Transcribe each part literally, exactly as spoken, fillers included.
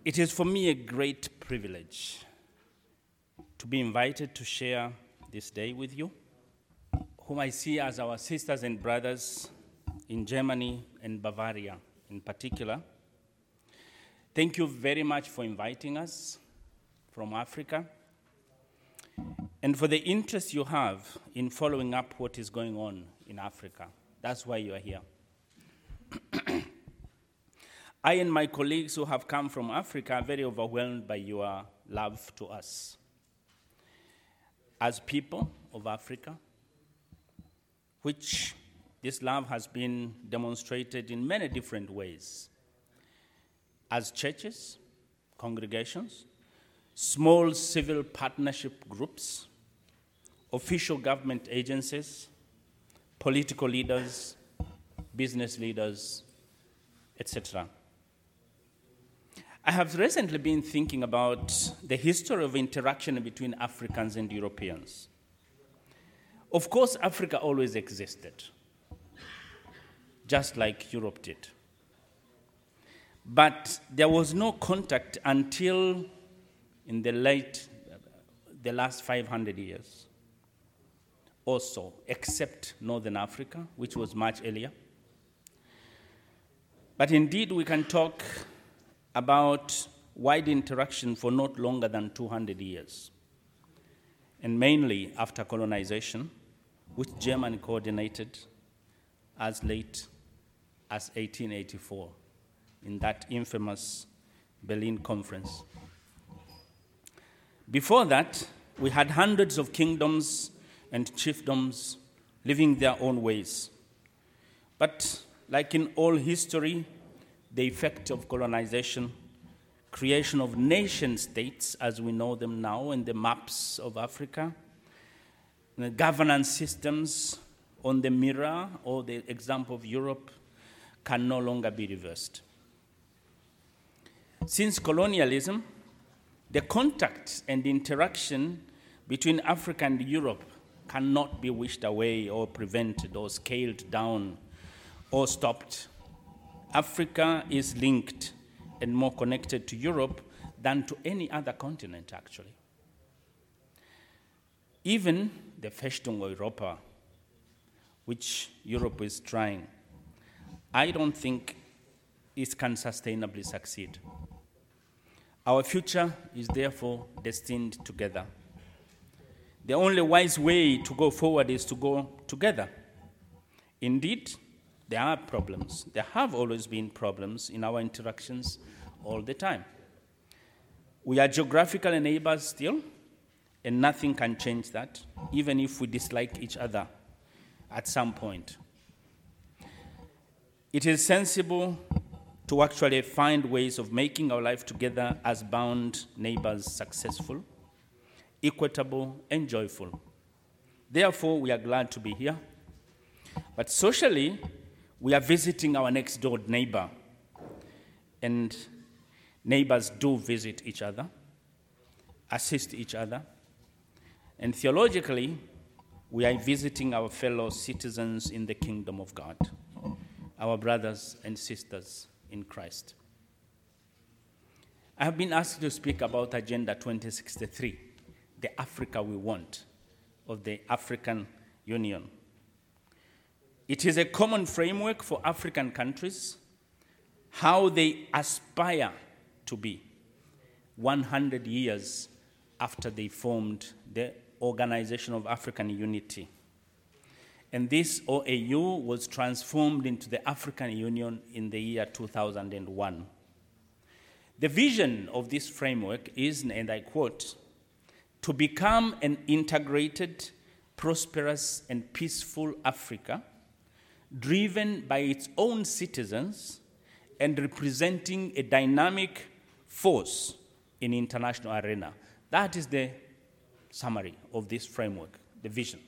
It is for me a great privilege to be invited to share this day with you, whom I see as our sisters and brothers in Germany and Bavaria in particular. Thank you very much for inviting us from Africa and for the interest you have in following up what is going on in Africa. That's why you are here. I and my colleagues who have come from Africa are very overwhelmed by your love to us. As people of Africa, which this love has been demonstrated in many different ways. As churches, congregations, small civil partnership groups, official government agencies, political leaders, business leaders, et cetera. I have recently been thinking about the history of interaction between Africans and Europeans. Of course, Africa always existed, just like Europe did. But there was no contact until in the late, the last five hundred years or so, except Northern Africa, which was much earlier. But indeed, we can talk about wide interaction for not longer than two hundred years, and mainly after colonization, which Germany coordinated as late as eighteen eighty-four in that infamous Berlin Conference. Before that, we had hundreds of kingdoms and chiefdoms living their own ways. But like in all history, the effect of colonization, creation of nation states as we know them now in the maps of Africa, the governance systems on the mirror or the example of Europe can no longer be reversed. Since colonialism, the contact and interaction between Africa and Europe cannot be wished away or prevented or scaled down or stopped. Africa is linked and more connected to Europe than to any other continent, actually. Even the Festung Europa, which Europe is trying, I don't think it can sustainably succeed. Our future is therefore destined together. The only wise way to go forward is to go together. Indeed, there are problems. There have always been problems in our interactions all the time. We are geographical neighbors still, and nothing can change that, even if we dislike each other at some point. It is sensible to actually find ways of making our life together as bound neighbors successful, equitable, and joyful. Therefore, we are glad to be here. But socially, we are visiting our next door neighbor, and neighbors do visit each other, assist each other, and theologically, we are visiting our fellow citizens in the kingdom of God, our brothers and sisters in Christ. I have been asked to speak about Agenda twenty sixty-three, the Africa we want, of the African Union. It is a common framework for African countries, how they aspire to be one hundred years after they formed the Organization of African Unity. And this O A U was transformed into the African Union in the year two thousand one. The vision of this framework is, and I quote, to become an integrated, prosperous, and peaceful Africa, driven by its own citizens and representing a dynamic force in international arena. That is the summary of this framework, the vision.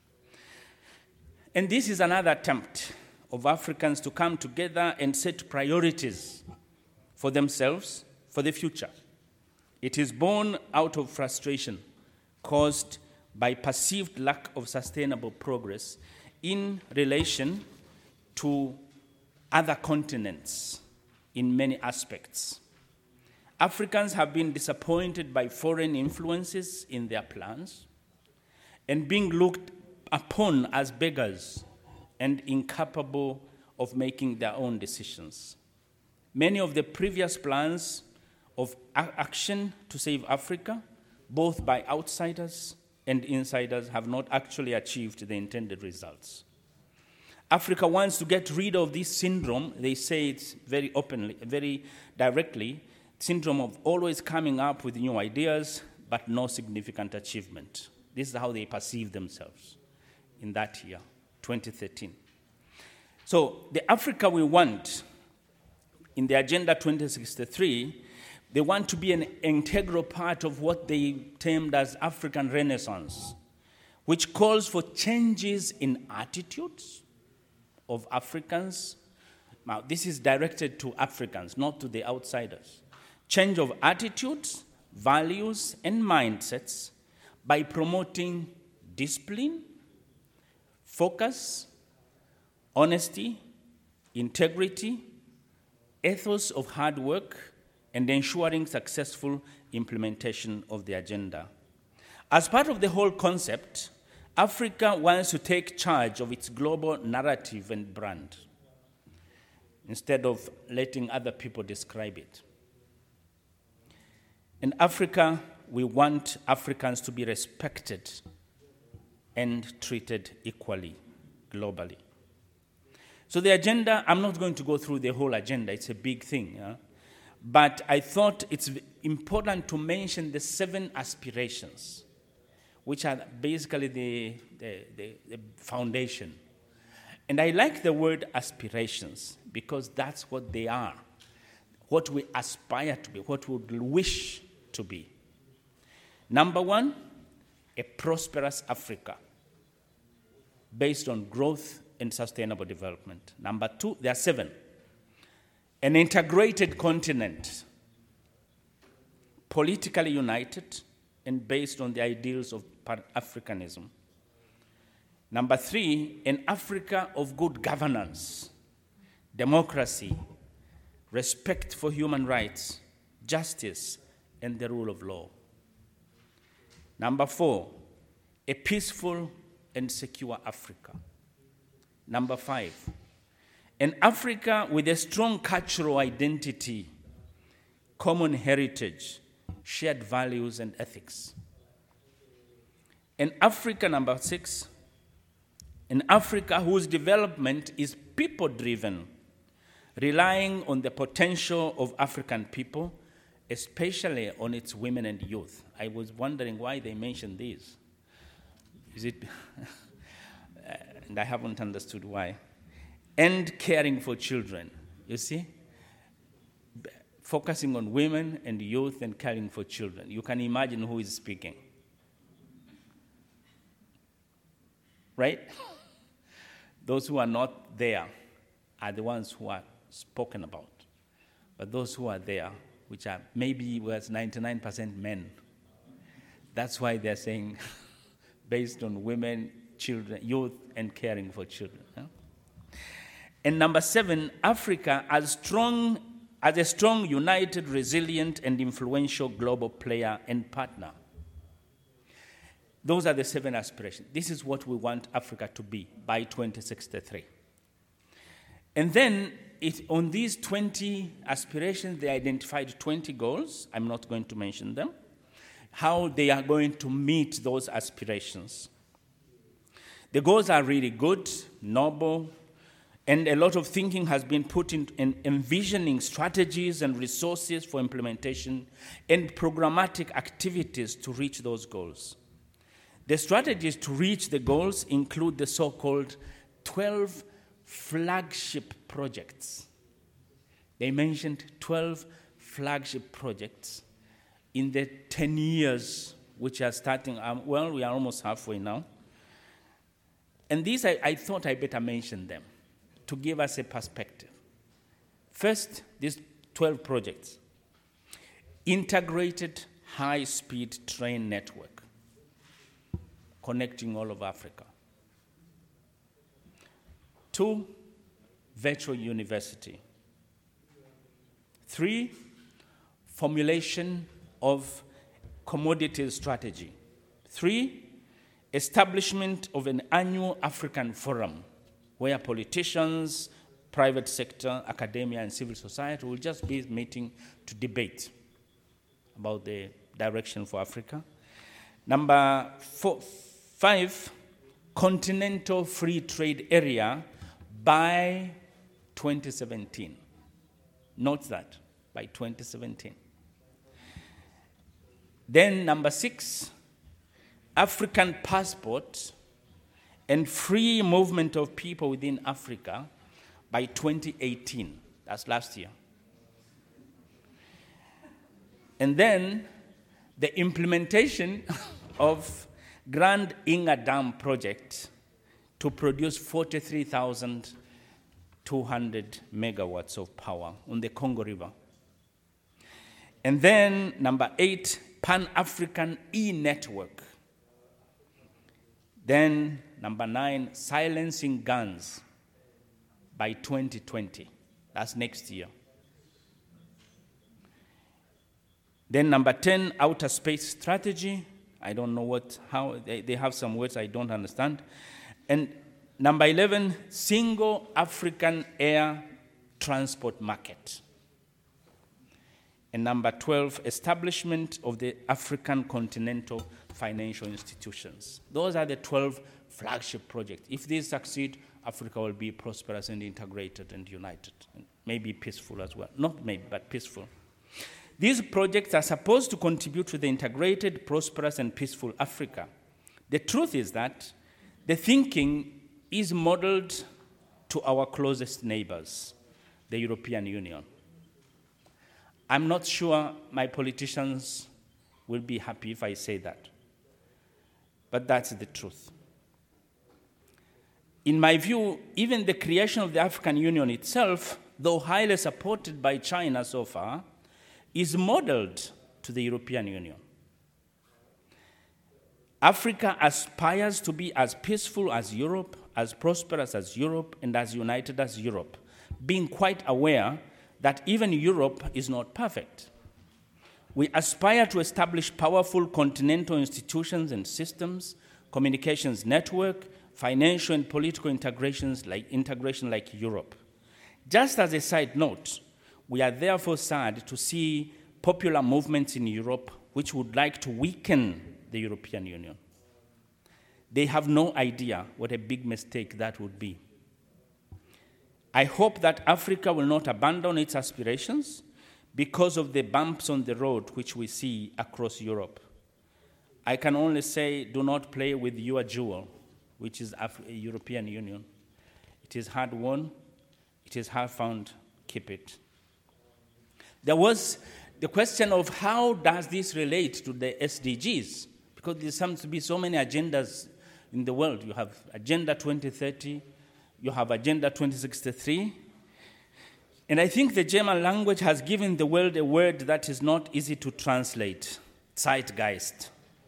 And this is another attempt of Africans to come together and set priorities for themselves, for the future. It is born out of frustration caused by perceived lack of sustainable progress in relation to other continents in many aspects. Africans have been disappointed by foreign influences in their plans and being looked upon as beggars and incapable of making their own decisions. Many of the previous plans of action to save Africa, both by outsiders and insiders, have not actually achieved the intended results. Africa wants to get rid of this syndrome. They say it very openly, very directly, syndrome of always coming up with new ideas, but no significant achievement. This is how they perceive themselves in that year, twenty thirteen. So the Africa we want in the Agenda twenty sixty-three, they want to be an integral part of what they termed as African Renaissance, which calls for changes in attitudes of Africans. Now, this is directed to Africans, not to the outsiders. Change of attitudes, values, and mindsets by promoting discipline, focus, honesty, integrity, ethos of hard work, and ensuring successful implementation of the agenda. As part of the whole concept, Africa wants to take charge of its global narrative and brand instead of letting other people describe it. In Africa, we want Africans to be respected and treated equally globally. So the agenda, I'm not going to go through the whole agenda, it's a big thing. Yeah? But I thought it's important to mention the seven aspirations, which are basically the, the, the, the foundation. And I like the word aspirations because that's what they are, what we aspire to be, what we would wish to be. Number one, a prosperous Africa based on growth and sustainable development. Number two, there are seven. An integrated continent, politically united and based on the ideals of Pan-Africanism. Number three, an Africa of good governance, democracy, respect for human rights, justice, and the rule of law. Number four, a peaceful and secure Africa. Number five, an Africa with a strong cultural identity, common heritage, shared values and ethics. An Africa, number six, an Africa whose development is people-driven, relying on the potential of African people, especially on its women and youth. I was wondering why they mentioned this. Is it, and I haven't understood why. And caring for children, you see? Focusing on women and youth and caring for children. You can imagine who is speaking. Right? Those who are not there are the ones who are spoken about. But those who are there, which are maybe was ninety-nine percent men, that's why they're saying based on women, children, youth, and caring for children. Huh? And number seven, Africa as strong as a strong, united, resilient, and influential global player and partner. Those are the seven aspirations. This is what we want Africa to be by twenty sixty-three. And then it, on these twenty aspirations, they identified twenty goals. I'm not going to mention them. How they are going to meet those aspirations. The goals are really good, noble, and a lot of thinking has been put in, in envisioning strategies and resources for implementation and programmatic activities to reach those goals. The strategies to reach the goals include the so-called twelve flagship projects. They mentioned twelve flagship projects in the ten years, which are starting, um, well, we are almost halfway now. And these, I, I thought I better mention them to give us a perspective. First, these twelve projects. Integrated high-speed train network connecting all of Africa. Two, virtual university. Three, formulation of commodities strategy. Three, establishment of an annual African forum where politicians, private sector, academia, and civil society will just be meeting to debate about the direction for Africa. Number four, five, continental free trade area by twenty seventeen. Note that, by twenty seventeen. Then number six, African passport and free movement of people within Africa by twenty eighteen. That's last year. And then the implementation of Grand Inga Dam project to produce forty-three thousand two hundred megawatts of power on the Congo River. And then number eight, Pan-African e-network. Then number nine, silencing guns by twenty twenty. That's next year. Then number ten, outer space strategy. I don't know what, how, they, they have some words I don't understand. And number eleven, single African air transport market. And number twelve, establishment of the African continental financial institutions. Those are the twelve flagship projects. If these succeed, Africa will be prosperous and integrated and united, and maybe peaceful as well. Not maybe, but peaceful. These projects are supposed to contribute to the integrated, prosperous, and peaceful Africa. The truth is that the thinking is modeled to our closest neighbors, the European Union. I'm not sure my politicians will be happy if I say that, but that's the truth. In my view, even the creation of the African Union itself, though highly supported by China so far, is modeled to the European Union. Africa aspires to be as peaceful as Europe, as prosperous as Europe, and as united as Europe, being quite aware that even Europe is not perfect. We aspire to establish powerful continental institutions and systems, communications network, financial and political integrations like integration like Europe. Just as a side note, we are therefore sad to see popular movements in Europe which would like to weaken the European Union. They have no idea what a big mistake that would be. I hope that Africa will not abandon its aspirations because of the bumps on the road which we see across Europe. I can only say, do not play with your jewel, which is Af- European Union. It is hard won, it is hard found, keep it. There was the question of how does this relate to the S D Gs? Because there seems to be so many agendas in the world. You have Agenda twenty thirty, you have Agenda twenty sixty-three, and I think the German language has given the world a word that is not easy to translate, Zeitgeist.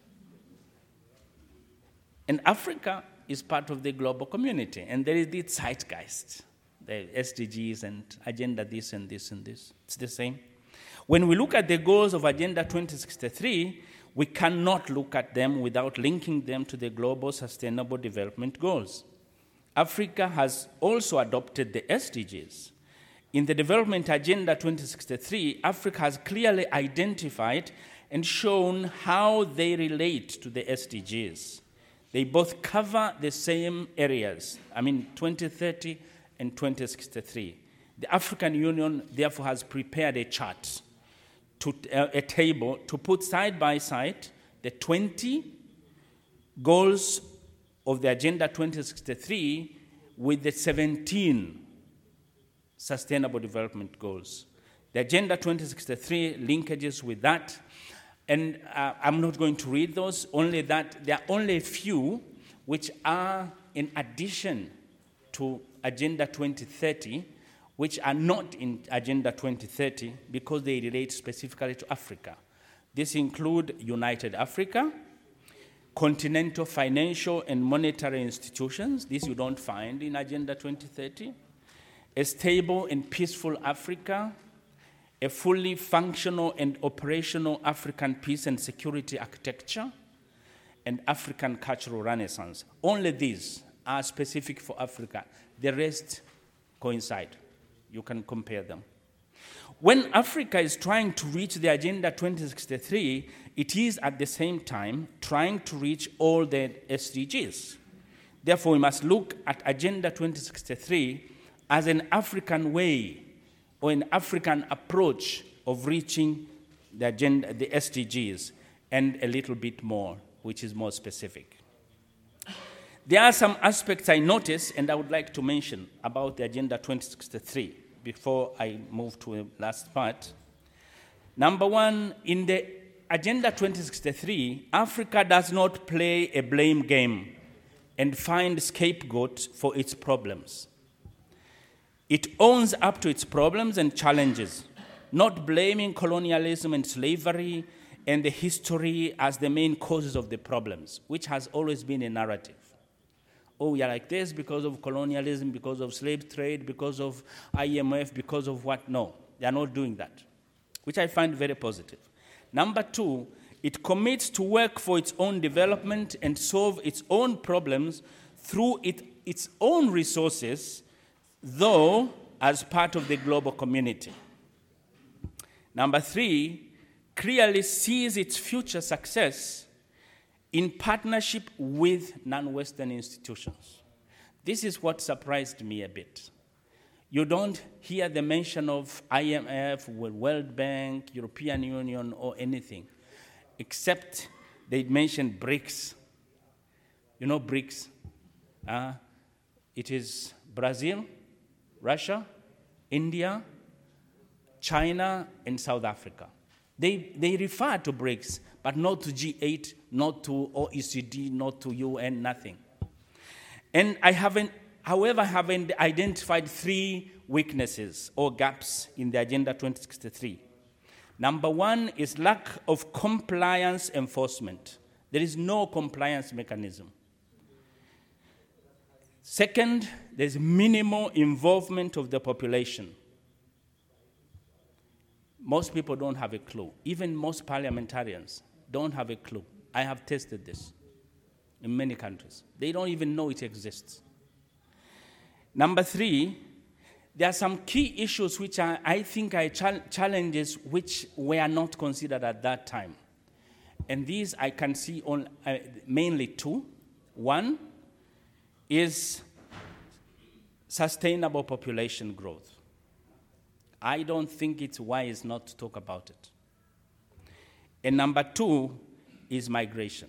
And Africa is part of the global community, and there is the Zeitgeist, the S D Gs and Agenda this and this and this. It's the same. When we look at the goals of Agenda twenty sixty-three, we cannot look at them without linking them to the Global Sustainable Development Goals. Africa has also adopted the S D Gs. In the Development Agenda twenty sixty-three, Africa has clearly identified and shown how they relate to the S D Gs. They both cover the same areas, I mean twenty thirty and twenty sixty-three. The African Union, therefore, has prepared a chart, to, uh, a table, to put side by side the twenty goals of the Agenda twenty sixty-three with the seventeen Sustainable Development Goals. The Agenda twenty sixty-three linkages with that, and uh, I'm not going to read those, only that there are only a few which are in addition to Agenda twenty thirty, which are not in Agenda twenty thirty because they relate specifically to Africa. This include United Africa, continental financial and monetary institutions. This you don't find in Agenda twenty thirty. A stable and peaceful Africa, a fully functional and operational African peace and security architecture, and African cultural renaissance. Only these are specific for Africa. The rest coincide. You can compare them. When Africa is trying to reach the Agenda twenty sixty-three, it is at the same time trying to reach all the S D Gs. Therefore, we must look at Agenda twenty sixty-three as an African way or an African approach of reaching the agenda, the S D Gs, and a little bit more, which is more specific. There are some aspects I noticed and I would like to mention about the Agenda twenty sixty-three before I move to the last part. Number one, in the Agenda twenty sixty-three, Africa does not play a blame game and find scapegoats for its problems. It owns up to its problems and challenges, not blaming colonialism and slavery and the history as the main causes of the problems, which has always been a narrative. Oh, we are like this because of colonialism, because of slave trade, because of I M F, because of what? No, they are not doing that, which I find very positive. Number two, it commits to work for its own development and solve its own problems through it, its own resources, though as part of the global community. Number three, clearly sees its future success in partnership with non-Western institutions. This is what surprised me a bit. You don't hear the mention of I M F, World Bank, European Union, or anything, except they mention BRICS. You know BRICS? Uh, it is Brazil, Russia, India, China, and South Africa. They, they refer to BRICS, but not to G eight, not to O E C D, not to U N, nothing. And I haven't, however, haven't identified three weaknesses or gaps in the Agenda twenty sixty-three. Number one is lack of compliance enforcement. There is no compliance mechanism. Second, there's minimal involvement of the population. Most people don't have a clue. Even most parliamentarians don't have a clue. I have tested this in many countries. They don't even know it exists. Number three, there are some key issues which are, I think are challenges which were not considered at that time. And these I can see on, uh, mainly two. One is sustainable population growth. I don't think it's wise not to talk about it. And number two is migration.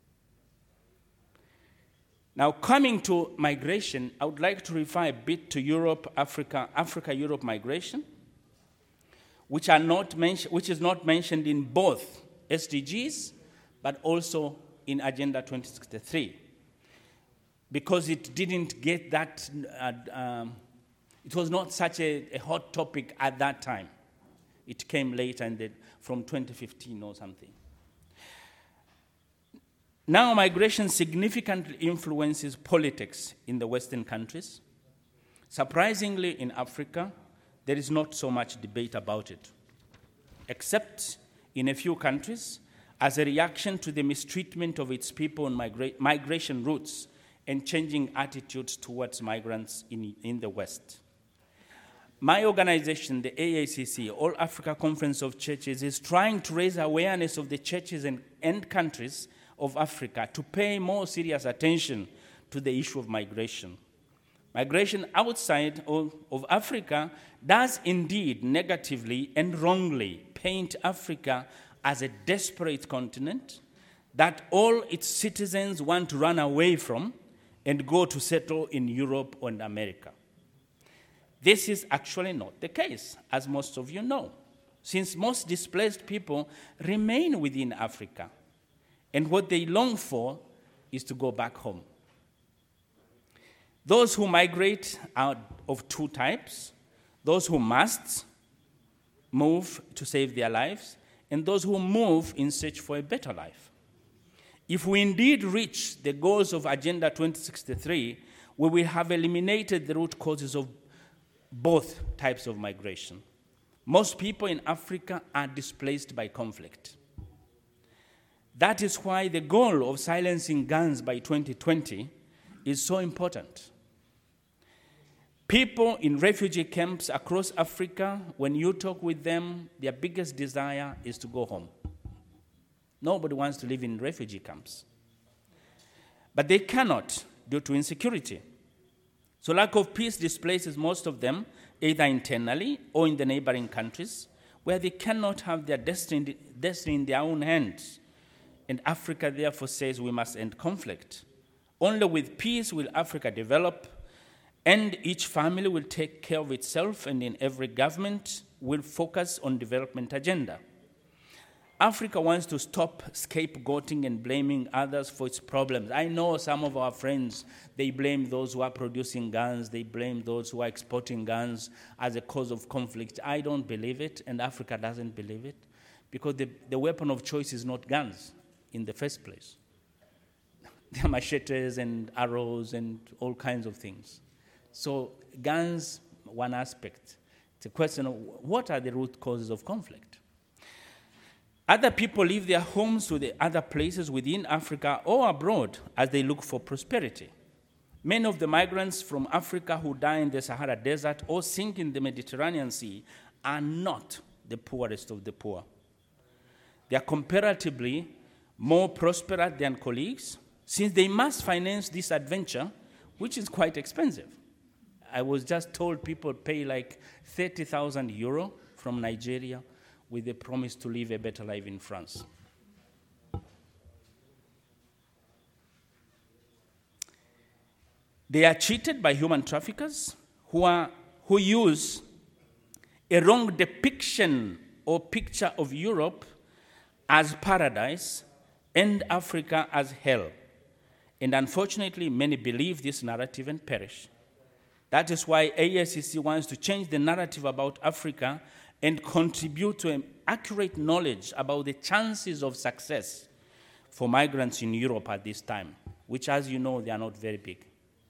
Now, coming to migration, I would like to refer a bit to Europe, Africa, Africa-Europe migration, which are not mention, which is not mentioned in both S D Gs, but also in Agenda twenty sixty-three, because it didn't get that. Uh, um, It was not such a, a hot topic at that time. It came later, and from twenty fifteen or something. Now, migration significantly influences politics in the Western countries. Surprisingly, in Africa, there is not so much debate about it, except in a few countries as a reaction to the mistreatment of its people on migra- migration routes and changing attitudes towards migrants in, in the West. My organization, the A A C C, All Africa Conference of Churches, is trying to raise awareness of the churches and, and countries of Africa to pay more serious attention to the issue of migration. Migration outside of, of Africa does indeed negatively and wrongly paint Africa as a desperate continent that all its citizens want to run away from and go to settle in Europe and America. This is actually not the case, as most of you know, since most displaced people remain within Africa, and what they long for is to go back home. Those who migrate are of two types: those who must move to save their lives, and those who move in search for a better life. If we indeed reach the goals of Agenda twenty sixty-three, we will have eliminated the root causes of both types of migration. Most people in Africa are displaced by conflict. That is why the goal of silencing guns by twenty twenty is so important. People in refugee camps across Africa, when you talk with them, their biggest desire is to go home. Nobody wants to live in refugee camps. But they cannot due to insecurity. So lack of peace displaces most of them either internally or in the neighboring countries, where they cannot have their destiny, destiny in their own hands. And Africa therefore says we must end conflict. Only with peace will Africa develop, and each family will take care of itself, and in every government will focus on development agenda. Africa wants to stop scapegoating and blaming others for its problems. I know some of our friends, they blame those who are producing guns, they blame those who are exporting guns as a cause of conflict. I don't believe it, and Africa doesn't believe it, because the, the weapon of choice is not guns in the first place. There are machetes and arrows and all kinds of things. So guns, one aspect. It's a question of what are the root causes of conflict? Other people leave their homes to the other places within Africa or abroad as they look for prosperity. Many of the migrants from Africa who die in the Sahara Desert or sink in the Mediterranean Sea are not the poorest of the poor. They are comparatively more prosperous than colleagues, since they must finance this adventure, which is quite expensive. I was just told people pay like thirty thousand euro from Nigeria with the promise to live a better life in France. They are cheated by human traffickers who, are, who use a wrong depiction or picture of Europe as paradise and Africa as hell. And unfortunately, many believe this narrative and perish. That is why A I C C wants to change the narrative about Africa and contribute to an accurate knowledge about the chances of success for migrants in Europe at this time, which, as you know, they are not very big.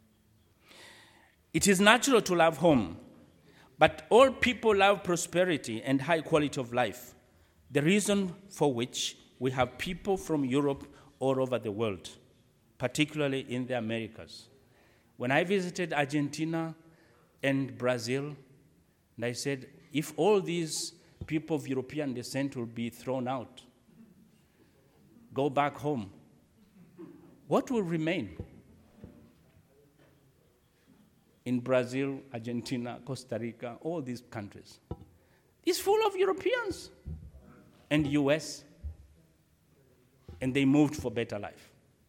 It is natural to love home, but all people love prosperity and high quality of life, the reason for which we have people from Europe all over the world, particularly in the Americas. When I visited Argentina and Brazil, and I said, if all these people of European descent will be thrown out, go back home, what will remain? In Brazil, Argentina, Costa Rica, all these countries. It's full of Europeans and U S, and they moved for better life.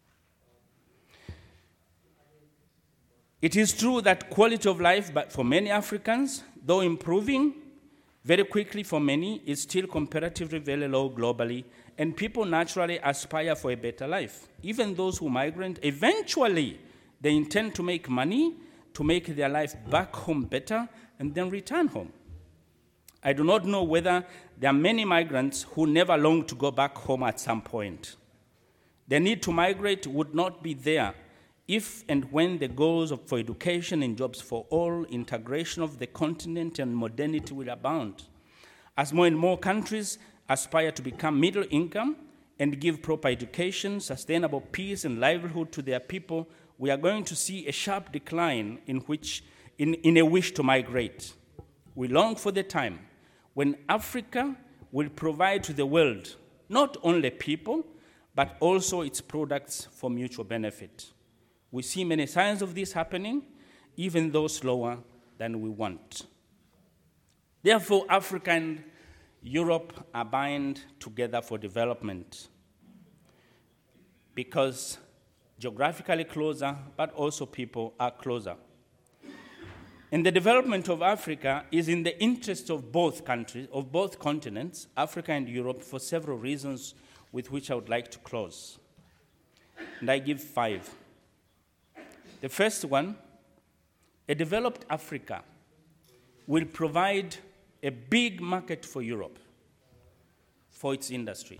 It is true that quality of life but for many Africans, though improving very quickly for many, is still comparatively very low globally, and people naturally aspire for a better life. Even those who migrate, eventually they intend to make money, to make their life back home better, and then return home. I do not know whether there are many migrants who never long to go back home at some point. The need to migrate would not be there if and when the goals of, for education and jobs for all, integration of the continent, and modernity will abound. As more and more countries aspire to become middle income and give proper education, sustainable peace, and livelihood to their people, we are going to see a sharp decline in, which, in, in a wish to migrate. We long for the time when Africa will provide to the world not only people, but also its products for mutual benefit. We see many signs of this happening, even though slower than we want. Therefore, Africa and Europe are bound together for development, because geographically closer, but also people are closer. And the development of Africa is in the interest of both countries, of both continents, Africa and Europe, for several reasons with which I would like to close. And I give five. The first one, a developed Africa will provide a big market for Europe, for its industry.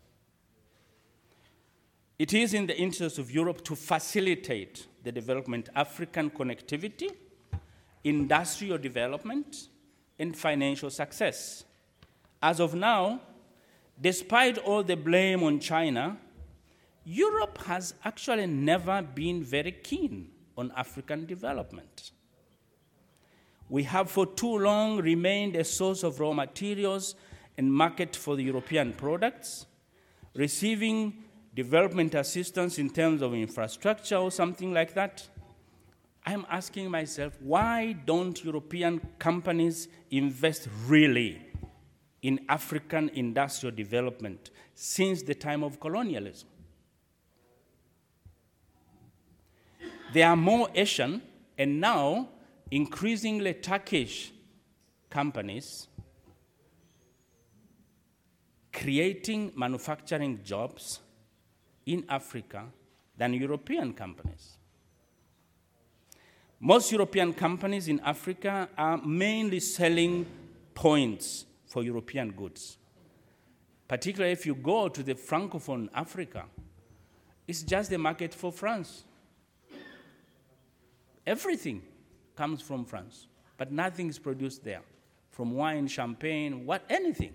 It is in the interest of Europe to facilitate the development of African connectivity, industrial development, and financial success. As of now, despite all the blame on China, Europe has actually never been very keen on African development. We have for too long remained a source of raw materials and market for the European products, receiving development assistance in terms of infrastructure or something like that. I'm asking myself, why don't European companies invest really in African industrial development since the time of colonialism? There are more Asian and now increasingly Turkish companies creating manufacturing jobs in Africa than European companies. Most European companies in Africa are mainly selling points for European goods. Particularly if you go to the Francophone Africa, it's just the market for France. Everything comes from France, but nothing is produced there, from wine, champagne, what, anything.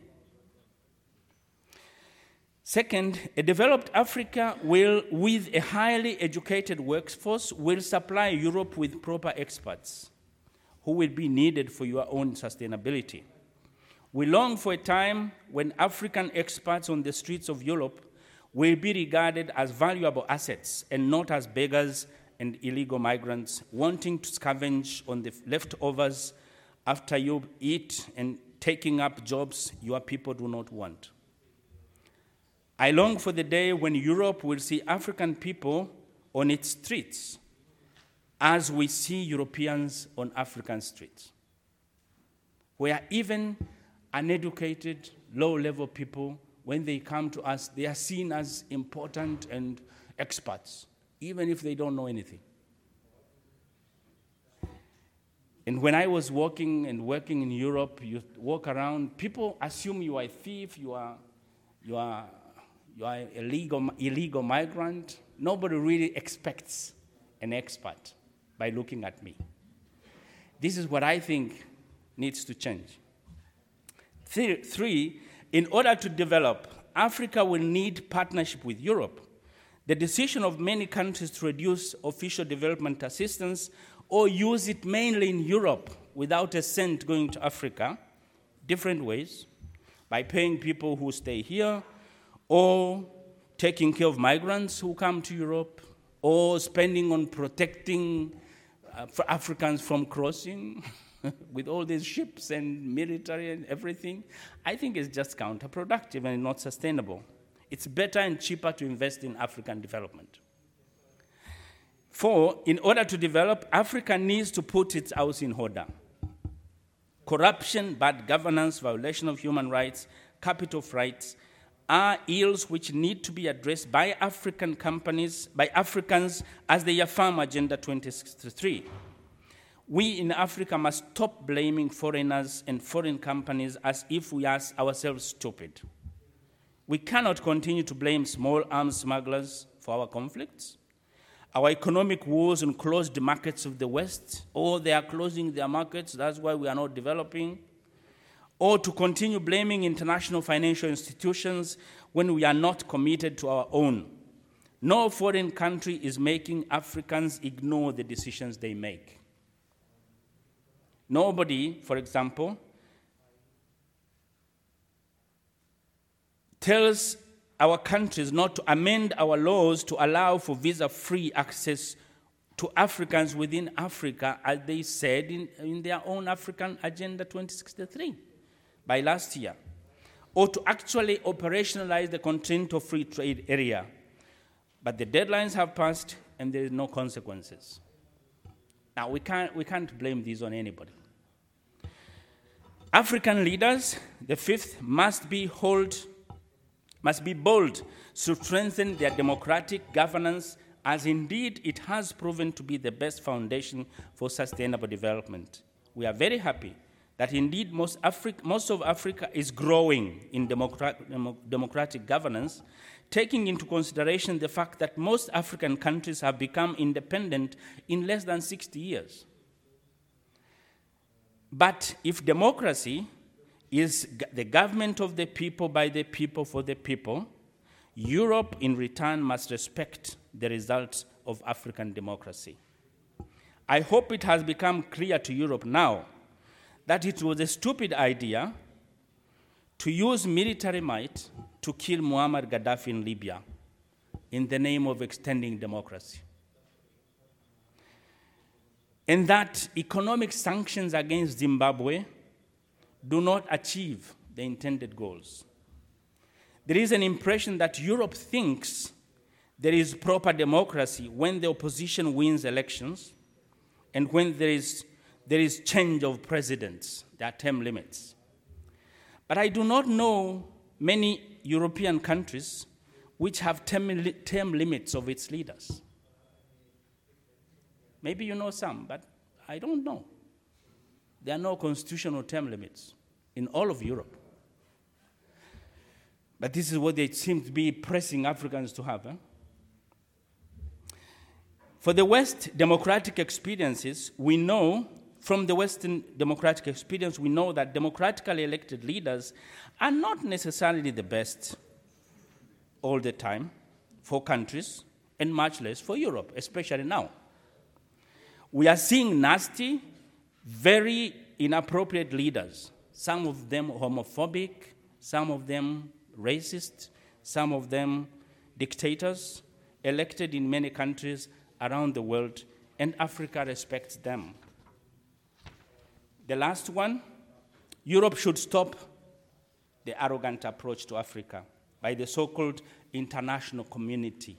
Second, a developed Africa will, with a highly educated workforce, will supply Europe with proper experts who will be needed for your own sustainability. We long for a time when African experts on the streets of Europe will be regarded as valuable assets and not as beggars and illegal migrants wanting to scavenge on the leftovers after you eat and taking up jobs your people do not want. I long for the day when Europe will see African people on its streets as we see Europeans on African streets, where even uneducated, low-level people, when they come to us, they are seen as important and experts, even if they don't know anything. And when I was walking and working in Europe, you walk around, people assume you are a thief, you are, you are, you are an illegal, illegal migrant. Nobody really expects an expert by looking at me. This is what I think needs to change. Three, in order to develop, Africa will need partnership with Europe. The decision of many countries to reduce official development assistance or use it mainly in Europe without a cent going to Africa, different ways, by paying people who stay here, or taking care of migrants who come to Europe, or spending on protecting uh, for Africans from crossing with all these ships and military and everything, I think it's just counterproductive and not sustainable. It's better and cheaper to invest in African development. Four, in order to develop, Africa needs to put its house in order. Corruption, bad governance, violation of human rights, capital rights are ills which need to be addressed by African companies, by Africans as they affirm Agenda twenty sixty-three. We in Africa must stop blaming foreigners and foreign companies as if we are ourselves stupid. We cannot continue to blame small arms smugglers for our conflicts, our economic wars and closed markets of the West, or they are closing their markets, that's why we are not developing, or to continue blaming international financial institutions when we are not committed to our own. No foreign country is making Africans ignore the decisions they make. Nobody, for example, tells our countries not to amend our laws to allow for visa-free access to Africans within Africa, as they said in, in their own African Agenda twenty sixty-three by last year, or to actually operationalize the Continental Free Trade Area. But the deadlines have passed and there is no consequences. Now, we can't, we can't blame this on anybody. African leaders, the fifth, must be hold, must be bold to strengthen their democratic governance, as indeed it has proven to be the best foundation for sustainable development. We are very happy that indeed most, Africa, most of Africa is growing in democratic, democratic governance, taking into consideration the fact that most African countries have become independent in less than sixty years. But if democracy is g- the government of the people, by the people, for the people, Europe in return must respect the results of African democracy. I hope it has become clear to Europe now that it was a stupid idea to use military might to kill Muammar Gaddafi in Libya in the name of extending democracy. And that economic sanctions against Zimbabwe do not achieve the intended goals. There is an impression that Europe thinks there is proper democracy when the opposition wins elections and when there is, there is change of presidents, there are term limits. But I do not know many European countries which have term, term limits of its leaders. Maybe you know some, but I don't know. There are no constitutional term limits in all of Europe. But this is what they seem to be pressing Africans to have. Eh? For the West democratic experiences, we know, from the Western democratic experience, we know that democratically elected leaders are not necessarily the best all the time for countries, and much less for Europe, especially now. We are seeing nasty, very inappropriate leaders, some of them homophobic, some of them racist, some of them dictators, elected in many countries around the world, and Africa respects them. The last one, Europe should stop the arrogant approach to Africa by the so-called international community,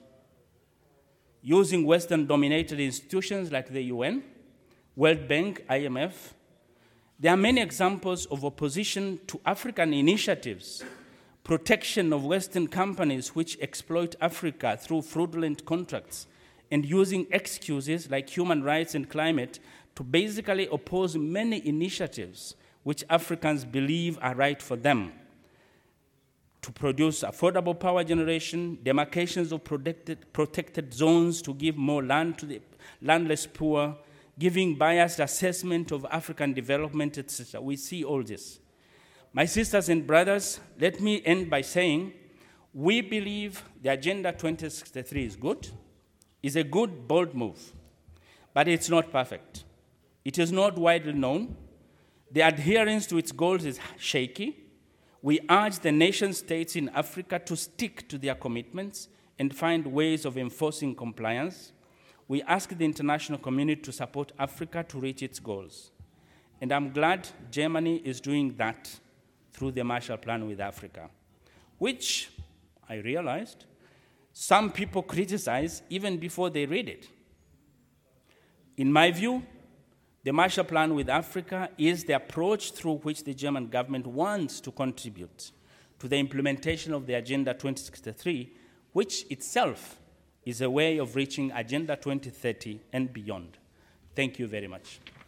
using Western-dominated institutions like the U N, World Bank, I M F. There are many examples of opposition to African initiatives, protection of Western companies which exploit Africa through fraudulent contracts, and using excuses like human rights and climate to basically oppose many initiatives which Africans believe are right for them, to produce affordable power generation, demarcations of protected, protected zones to give more land to the landless poor, giving biased assessment of African development, et cetera. We see all this. My sisters and brothers, let me end by saying we believe the Agenda twenty sixty-three is good, is a good, bold move, but it's not perfect. It is not widely known. The adherence to its goals is shaky. We urge the nation states in Africa to stick to their commitments and find ways of enforcing compliance. We ask the international community to support Africa to reach its goals. And I'm glad Germany is doing that through the Marshall Plan with Africa, which I realized some people criticize even before they read it. In my view, the Marshall Plan with Africa is the approach through which the German government wants to contribute to the implementation of the Agenda twenty sixty-three, which itself is a way of reaching Agenda twenty thirty and beyond. Thank you very much.